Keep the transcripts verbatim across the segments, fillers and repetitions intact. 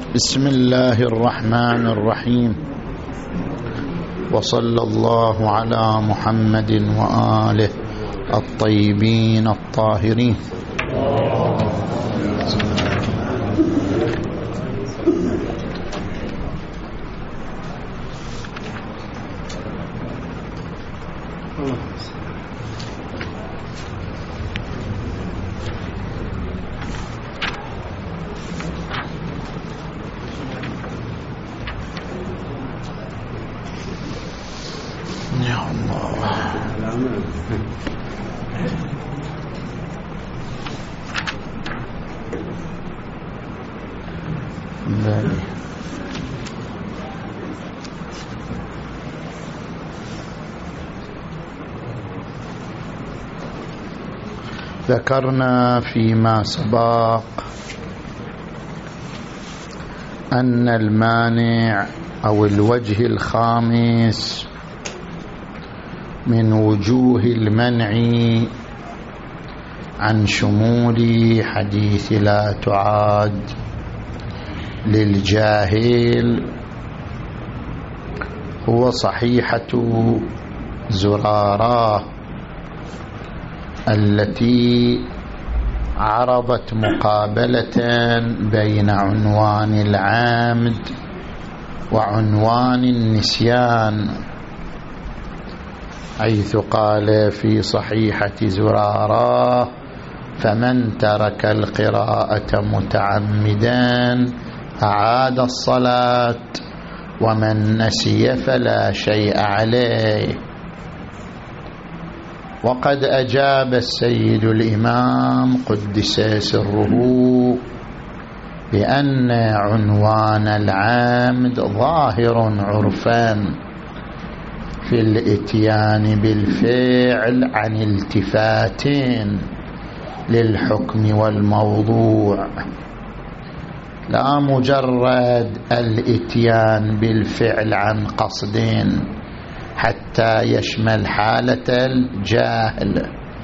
بسم الله الرحمن الرحيم، وصلى الله على محمد وآله الطيبين الطاهرين. يا الله. ذكرنا فيما سبق أن المانع أو الوجه الخامس من وجوه المنع عن شمول حديث لا تعاد للجاهل هو صحيحة زرارة التي عرضت مقابلة بين عنوان العمد وعنوان النسيان، حيث قال في صحيحة زرارة: فمن ترك القراءة متعمدا أعاد الصلاة، ومن نسي فلا شيء عليه. وقد أجاب السيد الإمام قدس سره بأن عنوان العمد ظاهر عرفا في الاتيان بالفعل عن التفات للحكم والموضوع، لا مجرد الاتيان بالفعل عن قصد حتى يشمل حالة الجاهل.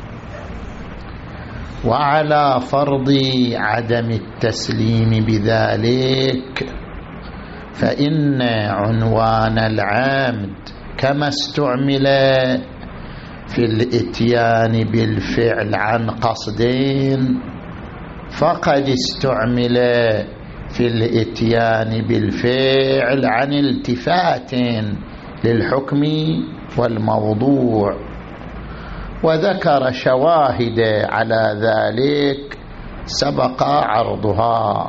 وعلى فرض عدم التسليم بذلك، فإن عنوان العمد كما استعمل في الاتيان بالفعل عن قصدين، فقد استعمل في الاتيان بالفعل عن التفات للحكم والموضوع، وذكر شواهد على ذلك سبق عرضها.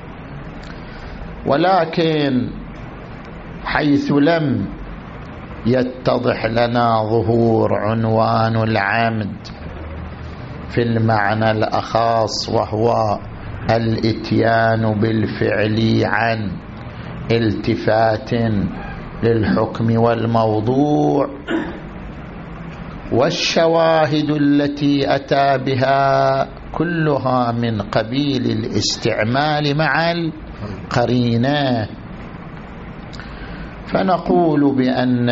ولكن حيث لم يتضح لنا ظهور عنوان العمد في المعنى الأخص، وهو الاتيان بالفعل عن التفات للحكم والموضوع، والشواهد التي أتى بها كلها من قبيل الاستعمال مع القرينة، فنقول بأن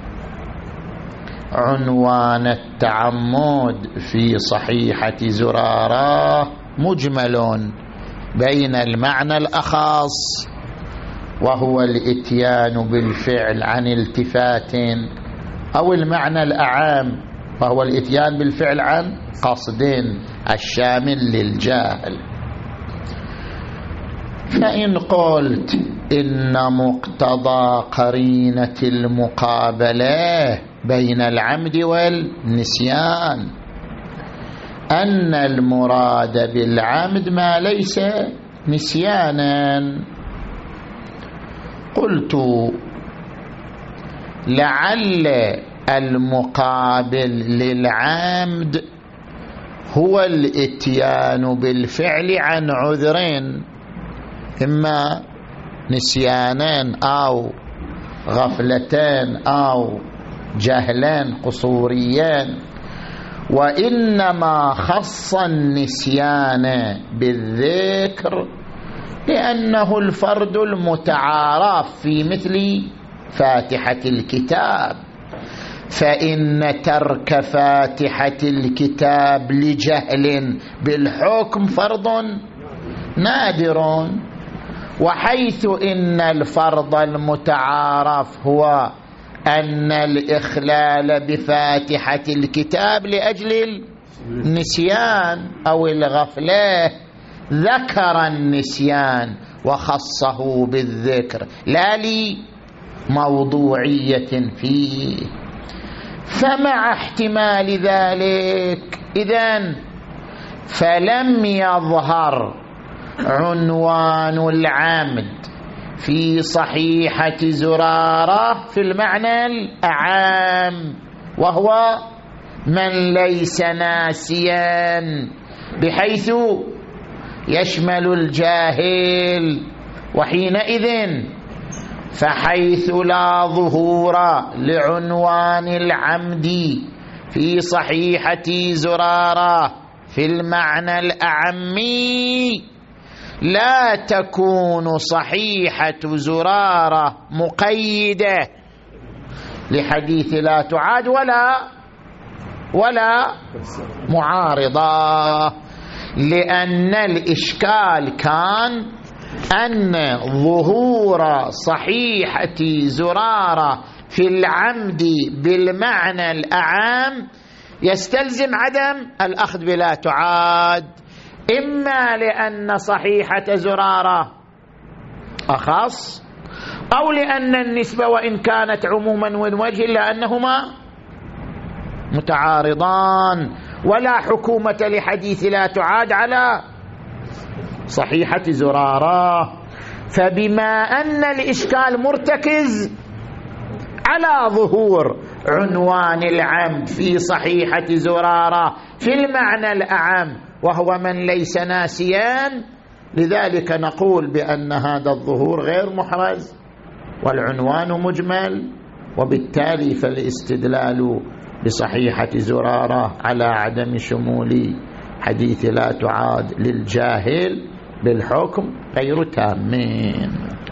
عنوان التعمد في صحيحة زرارة مجمل بين المعنى الأخص وهو الاتيان بالفعل عن التفات، أو المعنى الأعام وهو الاتيان بالفعل عن قصد الشامل للجاهل. فإن قلت إن مقتضى قرينة المقابلة بين العمد والنسيان أن المراد بالعمد ما ليس نسيانا، قلت لعل المقابل للعمد هو الاتيان بالفعل عن عذرين، إما نسيانين أو غفلتين أو جهلين قصوريين، وإنما خص النسيان بالذكر لأنه الفرد المتعارف في مثل فاتحة الكتاب، فإن ترك فاتحة الكتاب لجهل بالحكم فرض نادر، وحيث إن الفرض المتعارف هو أن الإخلال بفاتحة الكتاب لأجل النسيان أو الغفلة، ذكر النسيان وخصه بالذكر لا لموضوعية فيه. فمع احتمال ذلك إذن فلم يظهر عنوان العمد في صحيحة زرارة في المعنى الأعام، وهو من ليس ناسيا، بحيث يشمل الجاهل. وحينئذ فحيث لا ظهور لعنوان العمد في صحيحة زرارة في المعنى الأعمي، لا تكون صحيحة زرارة مقيدة لحديث لا تعاد ولا ولا معارضة، لأن الإشكال كان أن ظهور صحيحة زرارة في العمد بالمعنى الأعام يستلزم عدم الأخذ بلا تعاد، إما لأن صحيحة زرارة أخص، أو لأن النسبة وإن كانت عموما من وجه إلا أنهما متعارضان، ولا حكومة لحديث لا تعاد على صحيحة زرارة. فبما أن الإشكال مرتكز على ظهور عنوان العمد في صحيحة زرارة في المعنى الأعم وهو من ليس ناسيا، لذلك نقول بأن هذا الظهور غير محرز والعنوان مجمل، وبالتالي فالاستدلال بصحيحة زرارة على عدم شمول حديث لا تعاد للجاهل بالحكم غير تامين.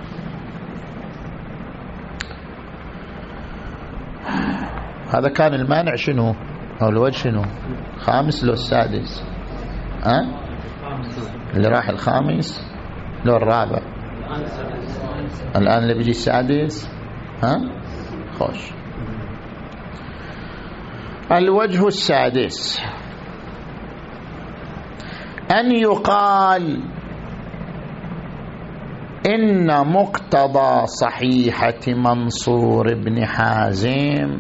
هذا كان المانع شنو أو الوجه شنو؟ خامس لو السادس؟ ها أه؟ اللي راح الخامس لو الرابع؟ الآن اللي بيجي السادس. ها خوش. الوجه السادس أن يقال إن مقتضى صحيحة منصور بن حازم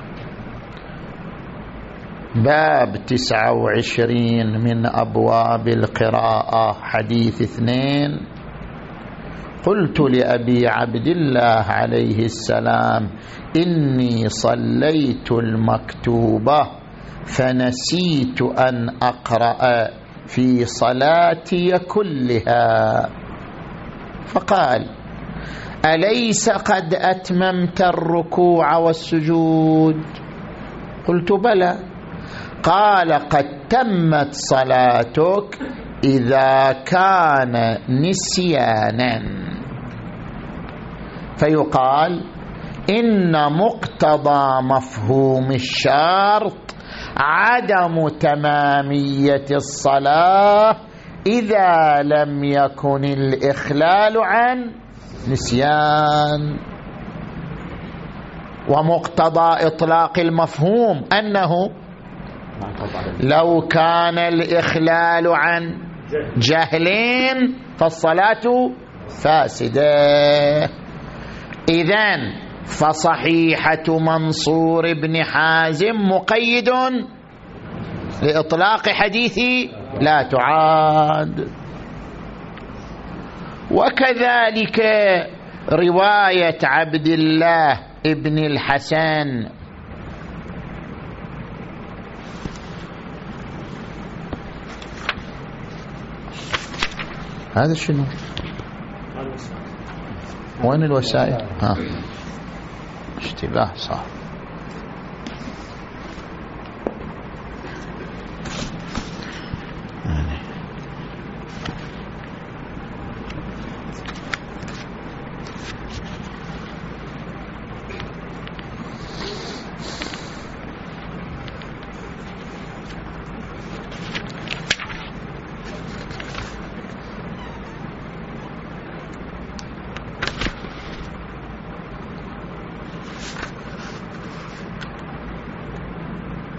باب تسعة وعشرين من أبواب القراءة حديث اثنين، قلت لأبي عبد الله عليه السلام إني صليت المكتوبة فنسيت أن أقرأ في صلاتي كلها، فقال أليس قد أتممت الركوع والسجود؟ قلت بلى. قال قد تمت صلاتك إذا كان نسيانا. فيقال إن مقتضى مفهوم الشرط عدم تمامية الصلاة إذا لم يكن الإخلال عن نسيان. ومقتضى إطلاق المفهوم أنه لو كان الإخلال عن جهلين فالصلاة فاسدة. إذن فصحيحة منصور بن حازم مقيد لإطلاق حديث لا تعاد. وكذلك رواية عبد الله ابن الحسن هذا شنو؟ وين الوسائل؟ ها اشتباه صح.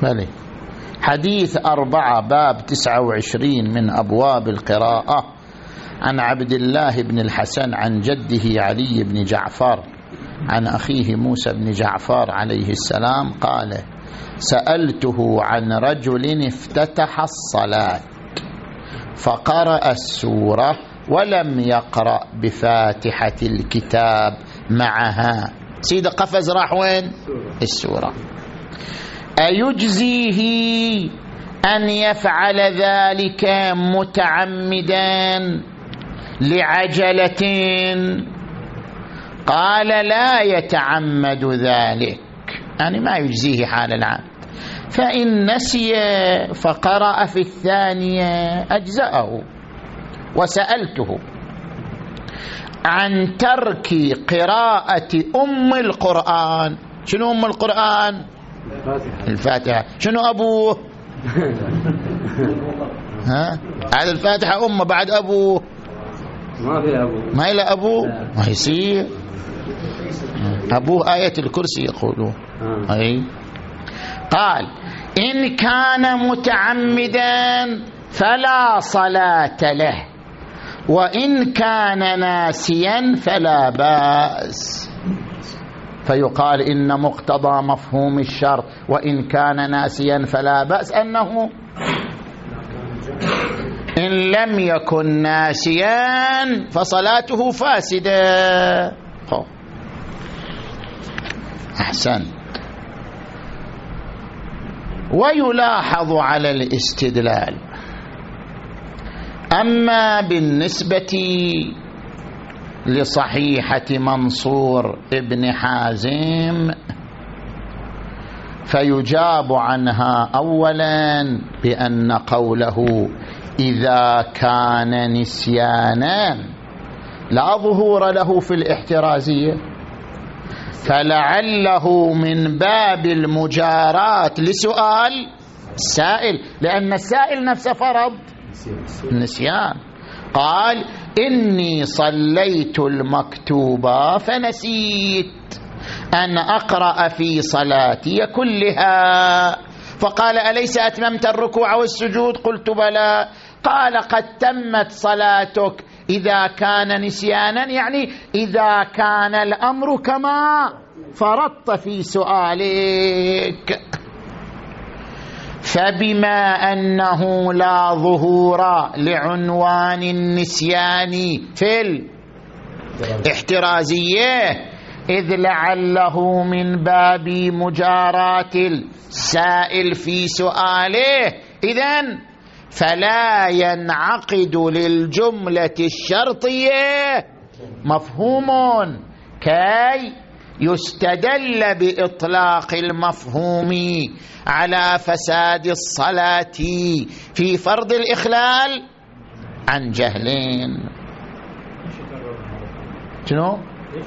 بلي. حديث أربعة باب تسعة وعشرين من أبواب القراءة عن عبد الله بن الحسن عن جده علي بن جعفر عن أخيه موسى بن جعفر عليه السلام قال: سألته عن رجل افتتح الصلاة فقرأ السورة ولم يقرأ بفاتحة الكتاب معها. سيدة قفز راح وين؟ السورة. أيجزيه أن يفعل ذلك متعمدا لعجلة؟ قال: لا يتعمد ذلك، يعني ما يجزيه حال العمد، فإن نسي فقرأ في الثانية أجزأه. وسألته عن ترك قراءة أم القرآن. شنو أم القرآن؟ الفاتحة. الفاتحة. شنو أبوه؟ ها؟ هذا الفاتحة أمه، بعد أبوه ما في أبوه، ما إلى أبوه ما يصير. أبوه آية الكرسي يقولون. أي. قال: إن كان متعمدا فلا صلاة له، وإن كان ناسيا فلا بأس. فيقال إن مقتضى مفهوم الشرط وإن كان ناسيا فلا بأس أنه إن لم يكن ناسيا فصلاته فاسدة. أحسن. ويلاحظ على الاستدلال أما بالنسبة لصحيحة منصور ابن حازم فيجاب عنها أولا بأن قوله إذا كان نسيانا لا ظهور له في الاحترازية، فلعله من باب المجاراة لسؤال السائل، لأن السائل نفسه فرض النسيان. قال: إني صليت المكتوبة فنسيت أن أقرأ في صلاتي كلها، فقال: أليس أتممت الركوع والسجود؟ قلت: بلى. قال: قد تمت صلاتك إذا كان نسيانا، يعني إذا كان الأمر كما فرطت في سؤالك. فبما أنه لا ظهور لعنوان النسيان في الاحترازية، إذ لعله من باب مجاراة السائل في سؤاله، إذن فلا ينعقد للجملة الشرطية مفهوم كي يستدل بإطلاق المفهوم على فساد الصلاة في فرض الإخلال عن جهلين. شنو؟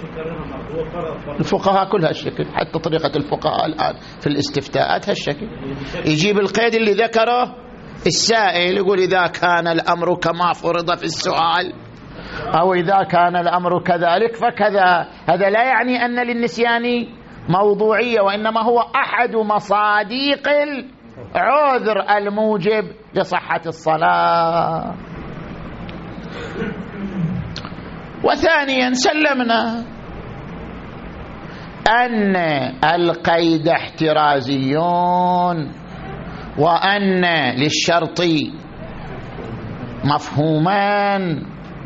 الفقهاء كلها الشكل، حتى طريقة الفقهاء الآن في الاستفتاءات هالشكل، يجيب القيد اللي ذكره السائل، يقول إذا كان الأمر كما فرض في السؤال أو إذا كان الأمر كذلك فكذا. هذا لا يعني أن للنسيان موضوعية، وإنما هو أحد مصادق العذر الموجب لصحة الصلاة. وثانيا سلمنا أن القيد احترازيون وأن للشرط مفهومان،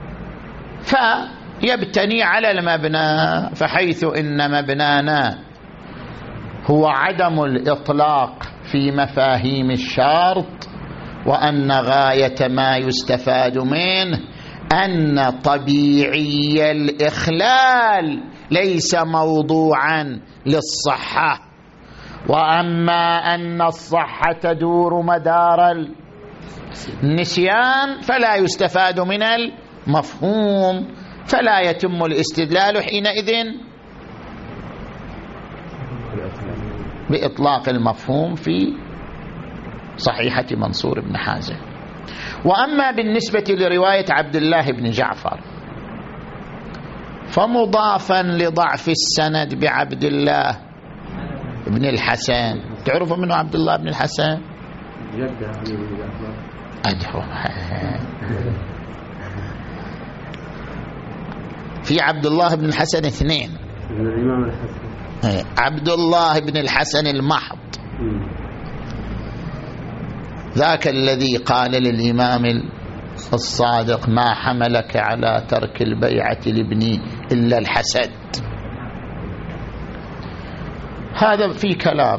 فيبتني على المبنى. فحيث إن مبنانا هو عدم الإطلاق في مفاهيم الشرط، وأن غاية ما يستفاد منه أن طبيعي الإخلال ليس موضوعا للصحة، وأما أن الصحة تدور مدار النسيان فلا يستفاد من المفهوم، فلا يتم الاستدلال حينئذ بإطلاق المفهوم في صحيحة منصور بن حازم. وأما بالنسبة لرواية عبد الله بن جعفر فمضافا لضعف السند بعبد الله بن الحسن تعرفوا منه عبد الله بن الحسن؟ أدعو في عبد الله بن الحسن اثنين، الإمام الحسن عبد الله بن الحسن المحض ذاك الذي قال للإمام الصادق ما حملك على ترك البيعة لابني إلا الحسد. هذا في كلام.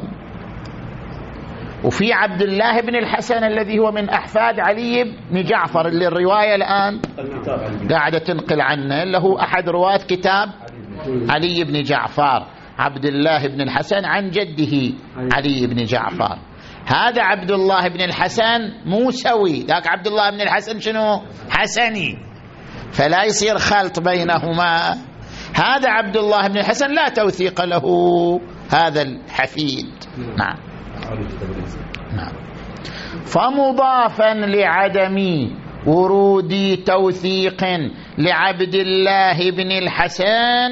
وفي عبد الله بن الحسن الذي هو من أحفاد علي بن جعفر اللي الرواية الآن قاعدة تنقل عنه، له أحد رواة كتاب علي بن جعفر، عبد الله بن الحسن عن جده علي بن جعفر. هذا عبد الله بن الحسن موسوي، ذاك عبد الله بن الحسن شنو؟ حسني، فلا يصير خلط بينهما. هذا عبد الله بن الحسن لا توثيق له هذا الحفيد. نعم نعم. فمضافا لعدم ورود توثيق لعبد الله بن الحسن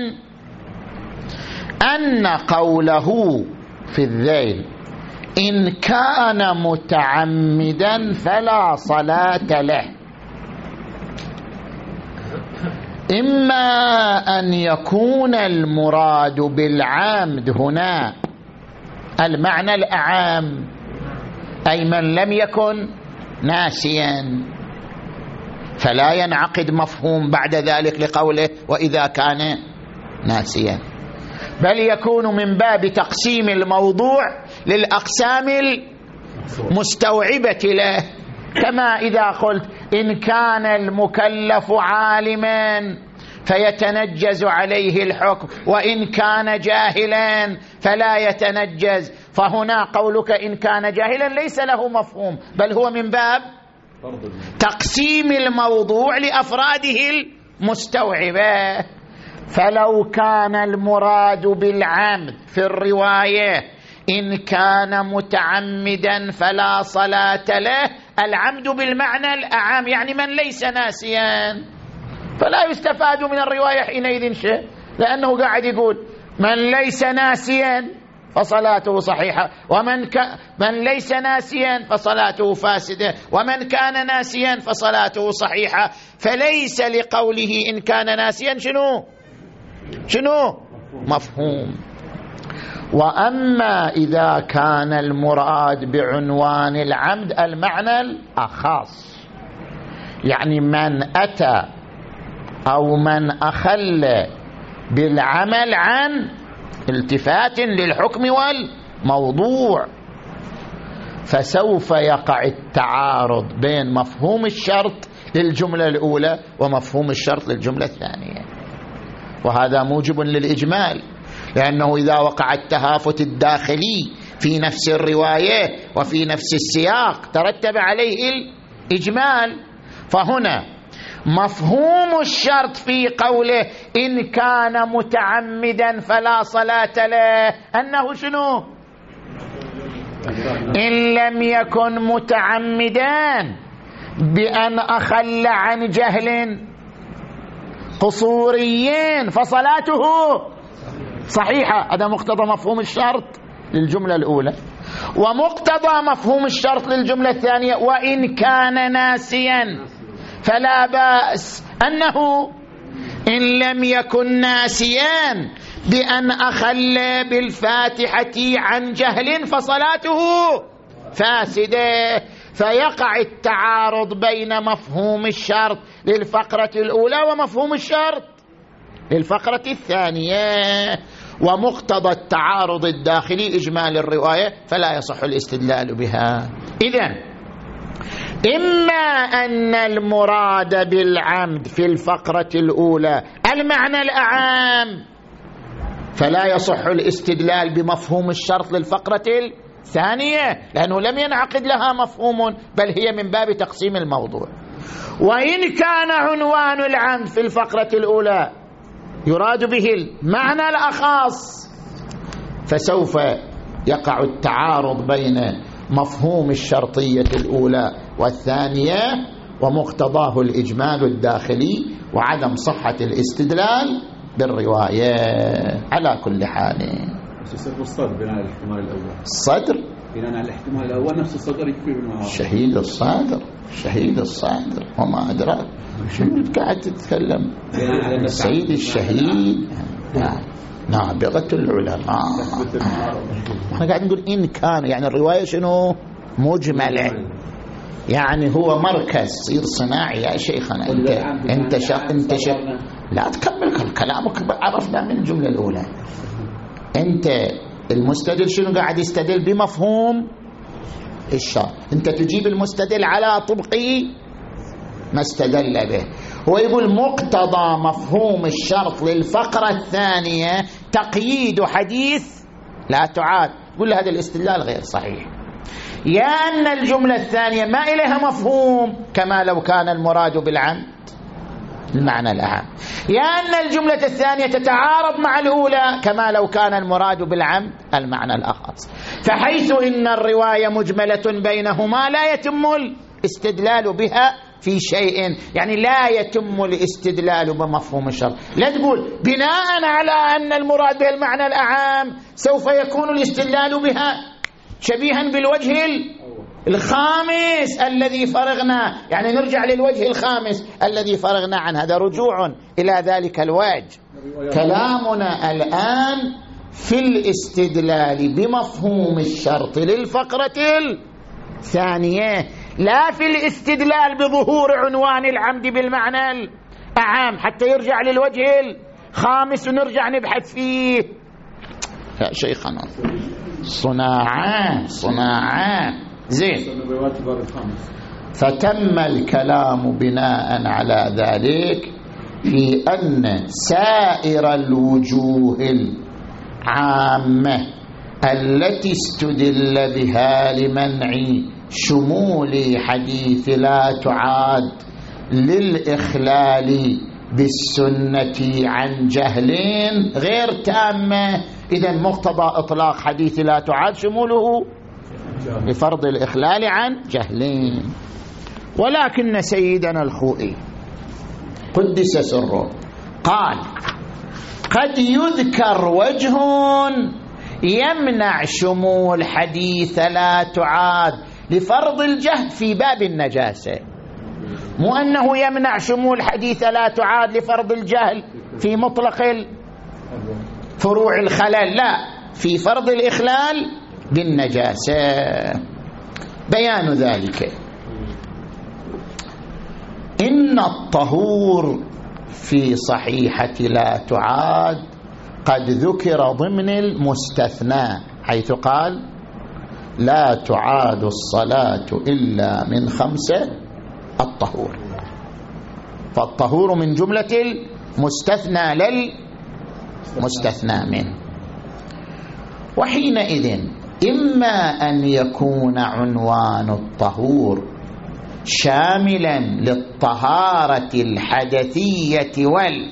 أن قوله في الذيل إن كان متعمدا فلا صلاة له، إما أن يكون المراد بالعمد هنا المعنى الأعام، أي من لم يكن ناسيا، فلا ينعقد مفهوم بعد ذلك لقوله وإذا كان ناسيا، بل يكون من باب تقسيم الموضوع للأقسام المستوعبة له، كما إذا قلت إن كان المكلف عالما فيتنجز عليه الحكم، وإن كان جاهلا فلا يتنجز، فهنا قولك إن كان جاهلا ليس له مفهوم، بل هو من باب تقسيم الموضوع لأفراده المستوعبة. فلو كان المراد بالعمد في الرواية إن كان متعمدا فلا صلاة له، العمد بالمعنى الأعام يعني من ليس ناسيا، فلا يستفاد من الرواية حينئذ شيء، لأنه قاعد يقول من ليس ناسيا فصلاته صحيحة، ومن ك... من ليس ناسيا فصلاته فاسدة، ومن كان ناسيا فصلاته صحيحة، فليس لقوله إن كان ناسيا شنو شنو مفهوم. وأما إذا كان المراد بعنوان العمد المعنى الأخص، يعني من أتى أو من أخل بالعمل عن التفات للحكم والموضوع، فسوف يقع التعارض بين مفهوم الشرط للجملة الأولى ومفهوم الشرط للجملة الثانية، وهذا موجب للإجمال، لأنه إذا وقع التهافت الداخلي في نفس الرواية وفي نفس السياق ترتب عليه الإجمال. فهنا مفهوم الشرط في قوله إن كان متعمدا فلا صلاة له أنه شنو؟ إن لم يكن متعمدا بأن أخل عن جهل قصوريين فصلاته صحيحة، هذا مقتضى مفهوم الشرط للجملة الأولى. ومقتضى مفهوم الشرط للجملة الثانية وإن كان ناسيا فلا بأس أنه إن لم يكن ناسيا بأن أخل بالفاتحة عن جهل فصلاته فاسدة، فيقع التعارض بين مفهوم الشرط للفقرة الأولى ومفهوم الشرط للفقرة الثانية، ومقتضى التعارض الداخلي إجمال الرواية فلا يصح الاستدلال بها. إذن إما أن المراد بالعمد في الفقرة الأولى المعنى الأعام فلا يصح الاستدلال بمفهوم الشرط للفقرة الثانية لأنه لم ينعقد لها مفهوم، بل هي من باب تقسيم الموضوع. وإن كان عنوان العمد في الفقرة الأولى يراد به المعنى الأخص فسوف يقع التعارض بين مفهوم الشرطية الأولى والثانية ومقتضاه الإجمال الداخلي وعدم صحة الاستدلال بالرواية. على كل حال يصير الصدر بناء على الاحتمال الأول. الصدر بناء على الاحتمال الأول نفس الصدر يكفي بالنهار. شهيد الصادر شهيد الصادر وما أدراك شنو قاعد تتكلم السيد الشهيد نابغة العلماء. احنا قاعد نقول إن كان يعني الرواية شنو مجملة يعني هو مركز صير صناعي يا شيخنا. انت انت شق انت شق لا تكمل كلامك عرفنا من الجملة الأولى. انت المستدل شنو قاعد يستدل بمفهوم الشرط. انت تجيب المستدل على طبق ما استدل به. هو يقول مقتضى مفهوم الشرط للفقرة الثانية تقييد حديث لا تعاد. قل هذا الاستدلال غير صحيح. يا أن الجملة الثانية ما إليها مفهوم كما لو كان المراد بالعمد المعنى الأعم. يا أن الجملة الثانية تتعارض مع الأولى كما لو كان المراد بالعمد المعنى الأخص. فحيث إن الرواية مجملة بينهما لا يتم الاستدلال بها في شيء، يعني لا يتم الاستدلال بمفهوم الشرط. لا تقول بناء على أن المراد به المعنى الأعام سوف يكون الاستدلال بها شبيها بالوجه الخامس الذي فرغنا، يعني نرجع للوجه الخامس الذي فرغنا عن هذا رجوع إلى ذلك الوجه. كلامنا الآن في الاستدلال بمفهوم الشرط للفقرة الثانية، لا في الاستدلال بظهور عنوان العمد بالمعنى الأعام حتى يرجع للوجه الخامس ونرجع نبحث فيه. يا شيخنا صناعة صناعة زين. فتم الكلام بناء على ذلك في أن سائر الوجوه العامة التي استدل بها لمنع شمول حديث لا تعاد للإخلال بالسنة عن جهلين غير تامة. إذن مقتضى إطلاق حديث لا تعاد شموله لفرض الإخلال عن جهلين. ولكن سيدنا الخوئي قدس سره قال قد يذكر وجه يمنع شمول حديث لا تعاد لفرض الجهل في باب النجاسة، مو أنه يمنع شمول حديث لا تعاد لفرض الجهل في مطلق فروع الخلل، لا، في فرض الإخلال بالنجاسة. بيان ذلك إن الطهور في صحيحة لا تعاد قد ذكر ضمن المستثنى، حيث قال لا تعاد الصلاة إلا من خمسة الطهور، فالطهور من جملة المستثنى للمستثنى منه. وحينئذ إما أن يكون عنوان الطهور شاملا للطهارة الحدثية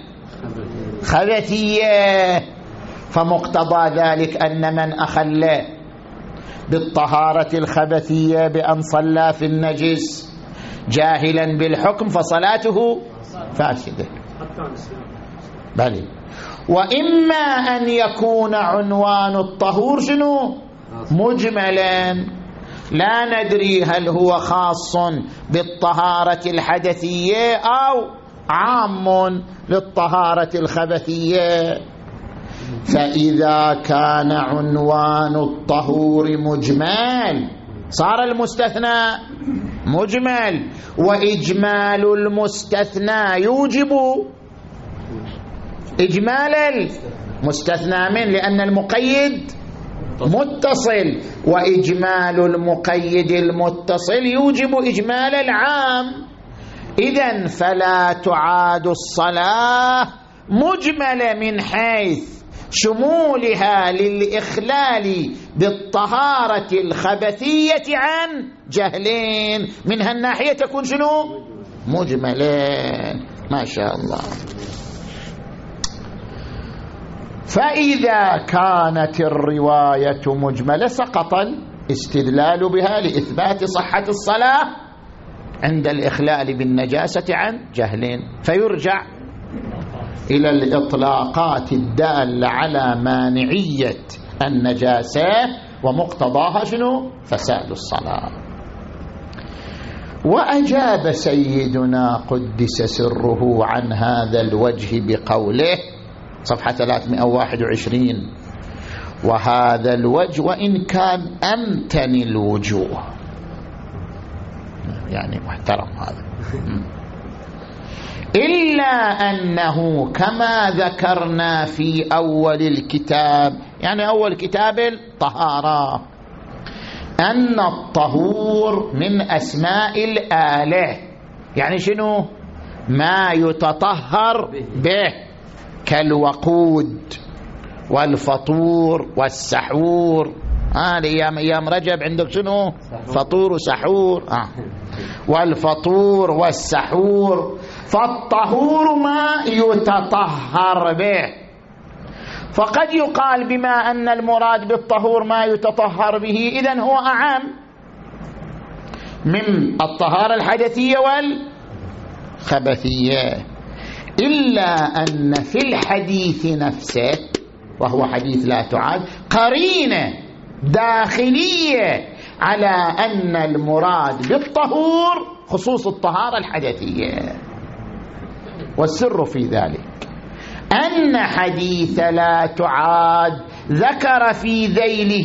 والخبثية، فمقتضى ذلك أن من أخل بالطهارة الخبثية بأن صلى في النجس جاهلا بالحكم فصلاته فاسدة. بلى. وإما أن يكون عنوان الطهور شنو؟ مجملا، لا ندري هل هو خاص بالطهارة الحدثية أو عام للطهارة الخبثية. فإذا كان عنوان الطهور مجمل صار المستثنى مجمل، وإجمال المستثنى يوجب إجمال المستثنى من، لأن المقيد متصل، وإجمال المقيد المتصل يوجب إجمال العام. إذن فلا تعاد الصلاة مجملة من حيث شمولها للإخلال بالطهارة الخبثية عن جهلين، من هالناحية تكون شنو؟ مجملين. ما شاء الله. فإذا كانت الرواية مجملة سقط الاستدلال بها لإثبات صحة الصلاة عند الإخلال بالنجاسة عن جهلين، فيرجع إلى الإطلاقات الدالة على مانعية النجاسة ومقتضاها شنو؟ فساد الصلاة. وأجاب سيدنا قدس سره عن هذا الوجه بقوله صفحة ثلاثمائة وواحد وعشرين: وهذا الوجه وإن كان أمتن الوجوه، يعني محترم هذا، إلا أنه كما ذكرنا في أول الكتاب، يعني أول كتاب الطهارة، أن الطهور من أسماء الآلة، يعني شنو؟ ما يتطهر به، كالوقود والفطور والسحور. آه أيام أيام رجب عندك شنو؟ فطور وسحور. آه. والفطور والسحور، فالطهور ما يتطهر به. فقد يقال بما أن المراد بالطهور ما يتطهر به، إذن هو أعم من الطهارة الحدثية والخبثية، إلا أن في الحديث نفسه، وهو حديث لا تعاد، قرينة داخلية على أن المراد بالطهور خصوص الطهارة الحدثية. والسر في ذلك أن حديث لا تعاد ذكر في ذيله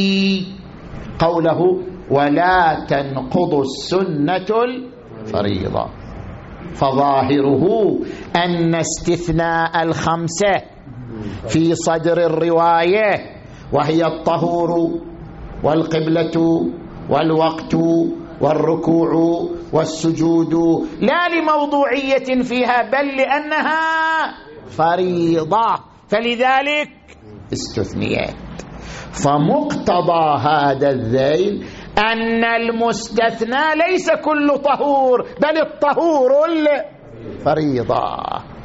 قوله: ولا تنقض السنة الفريضة، فظاهره أن استثناء الخمسة في صدر الرواية، وهي الطهور والقبلة والوقت والركوع والسجود، لا لموضوعية فيها بل لأنها فريضة، فلذلك استثنيت. فمقتضى هذا الذيل أن المستثنى ليس كل طهور، بل الطهور الفريضة.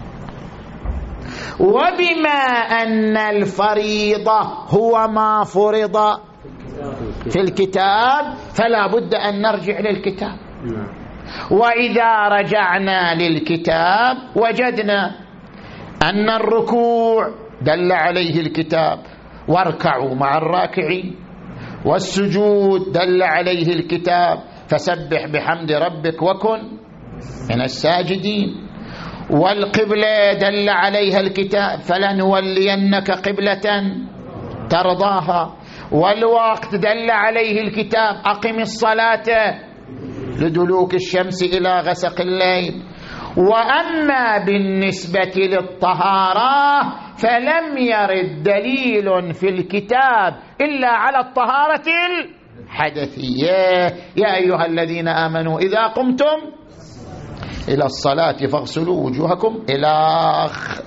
وبما أن الفريضة هو ما فرض في الكتاب، فلا بد أن نرجع للكتاب. وإذا رجعنا للكتاب وجدنا أن الركوع دل عليه الكتاب: واركعوا مع الراكعين، والسجود دل عليه الكتاب: فسبح بحمد ربك وكن من الساجدين، والقبلة دل عليها الكتاب: فلنولينك قبلة ترضاها، والوقت دل عليه الكتاب: أقم الصلاة لدلوك الشمس إلى غسق الليل. وأما بالنسبة للطهارة فلم يرد دليل في الكتاب إلا على الطهارة الحدثية: يا أيها الذين آمنوا إذا قمتم إلى الصلاة فاغسلوا وجوهكم إلى آخر.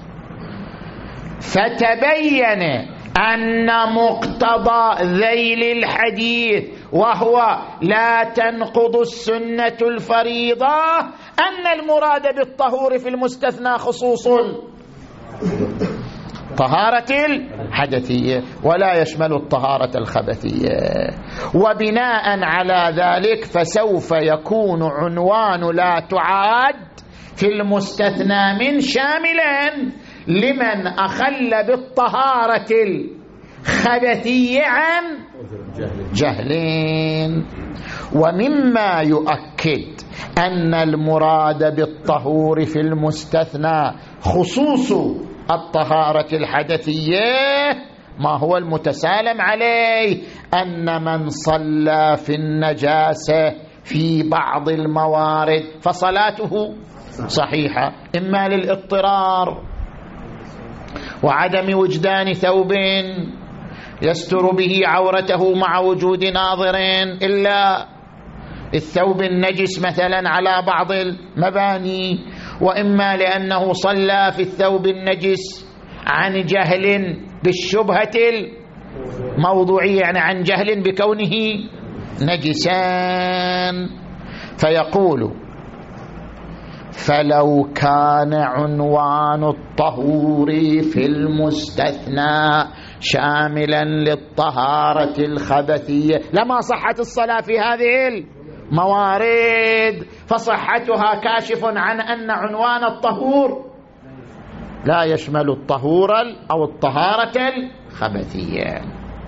فتبين أن مقتضى ذيل الحديث، وهو لا تنقض السنة الفريضة، أن المراد بالطهور في المستثنى خصوص طهارة الحدثية، ولا يشمل الطهارة الخبثية. وبناء على ذلك فسوف يكون عنوان لا تعاد في المستثنى من شاملا لمن أخل بالطهارة الخبثية عن جهلين. ومما يؤكد أن المراد بالطهور في المستثنى خصوص الطهارة الحدثية ما هو المتسالم عليه، أن من صلى في النجاسة في بعض الموارد فصلاته صحيحة، إما للاضطرار وعدم وجدان ثوب يستر به عورته مع وجود ناظر إلا الثوب النجس مثلا على بعض المباني، وإما لأنه صلى في الثوب النجس عن جهل بالشبهة الموضوعية، يعني عن جهل بكونه نجسان. فيقول: فلو كان عنوان الطهور في المستثنى شاملا للطهارة الخبثية لما صحت الصلاة في هذه الموارد، فصحتها كاشف عن أن عنوان الطهور لا يشمل الطهور أو الطهارة الخبثية.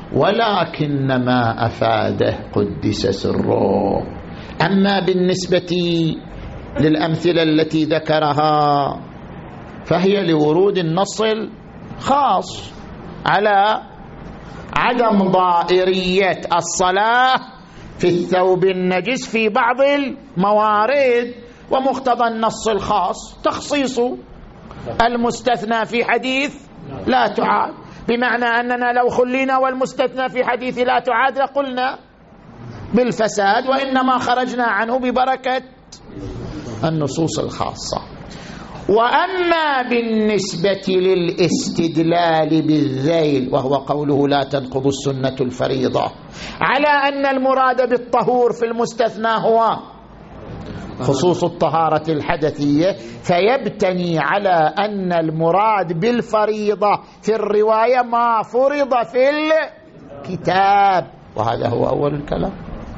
ولكن ما أفاده قدس سره. أما بالنسبة للأمثلة التي ذكرها فهي لورود النص الخاص على عدم ضائرية الصلاة في الثوب النجس في بعض الموارد، ومقتضى النص الخاص تخصيص المستثنى في حديث لا تعاد، بمعنى أننا لو خلينا والمستثنى في حديث لا تعاد لقلنا بالفساد، وإنما خرجنا عنه ببركة النصوص الخاصة. وأما بالنسبة للاستدلال بالذيل، وهو قوله لا تنقض السنة الفريضة، على أن المراد بالطهور في المستثنى هو خصوص الطهارة الحدثية، فيبتني على أن المراد بالفريضة في الرواية ما فرض في الكتاب، وهذا هو أول الكلام.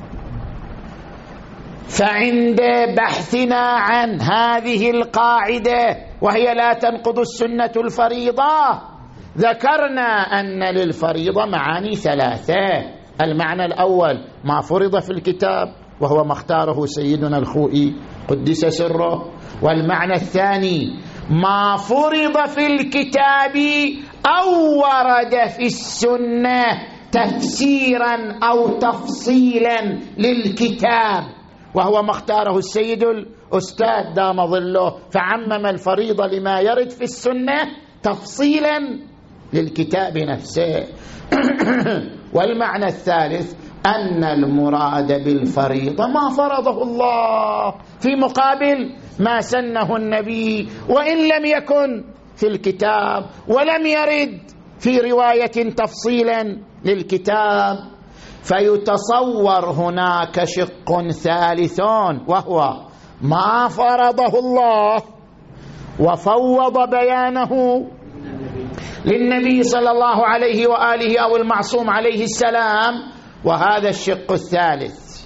فعند بحثنا عن هذه القاعدة وهي لا تنقض السنة الفريضة، ذكرنا أن للفريضة معاني ثلاثة. المعنى الأول ما فرض في الكتاب وهو ما اختاره سيدنا الخوئي قدس سره، والمعنى الثاني ما فرض في الكتاب أو ورد في السنة تفسيرا أو تفصيلا للكتاب، وهو ما اختاره السيد الأستاذ دام ظله، فعمم الفريضة لما يرد في السنة تفصيلا للكتاب نفسه. والمعنى الثالث أن المراد بالفريضة ما فرضه الله في مقابل ما سنه النبي، وإن لم يكن في الكتاب ولم يرد في رواية تفصيلا للكتاب. فيتصور هناك شق ثالث، وهو ما فرضه الله وفوض بيانه للنبي صلى الله عليه وآله أو المعصوم عليه السلام، وهذا الشق الثالث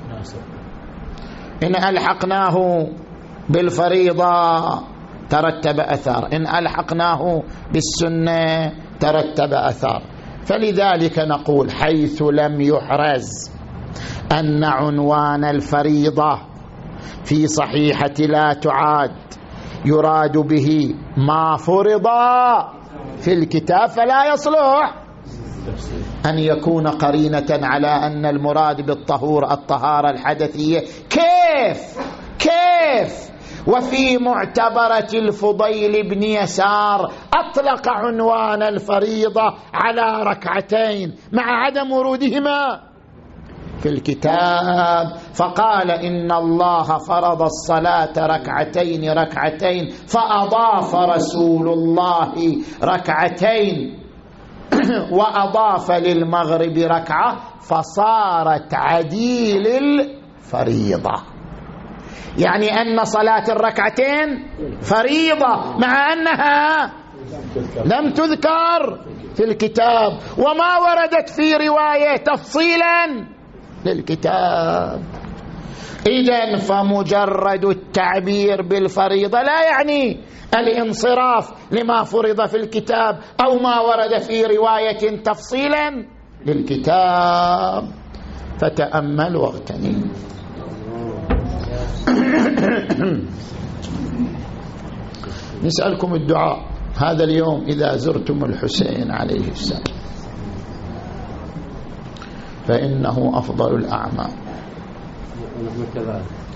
إن ألحقناه بالفريضة ترتب أثار، إن ألحقناه بالسنة ترتب أثار. فلذلك نقول حيث لم يحرز أن عنوان الفريضة في صحيحة لا تعاد يراد به ما فرض في الكتاب، فلا يصلح أن يكون قرينة على أن المراد بالطهور الطهارة الحدثية. كيف كيف وفي معتبرة الفضيل بن يسار أطلق عنوان الفريضة على ركعتين مع عدم ورودهما في الكتاب، فقال إن الله فرض الصلاة ركعتين ركعتين، فأضاف رسول الله ركعتين وأضاف للمغرب ركعة، فصارت عديل الفريضة، يعني أن صلاة الركعتين فريضة مع أنها لم تذكر في الكتاب وما وردت في رواية تفصيلا للكتاب. إذن فمجرد التعبير بالفريضة لا يعني الانصراف لما فرض في الكتاب أو ما ورد في رواية تفصيلا للكتاب. فتأمل واغتني. نسألكم الدعاء هذا اليوم إذا زرتم الحسين عليه السلام، فإنه أفضل الأعمال.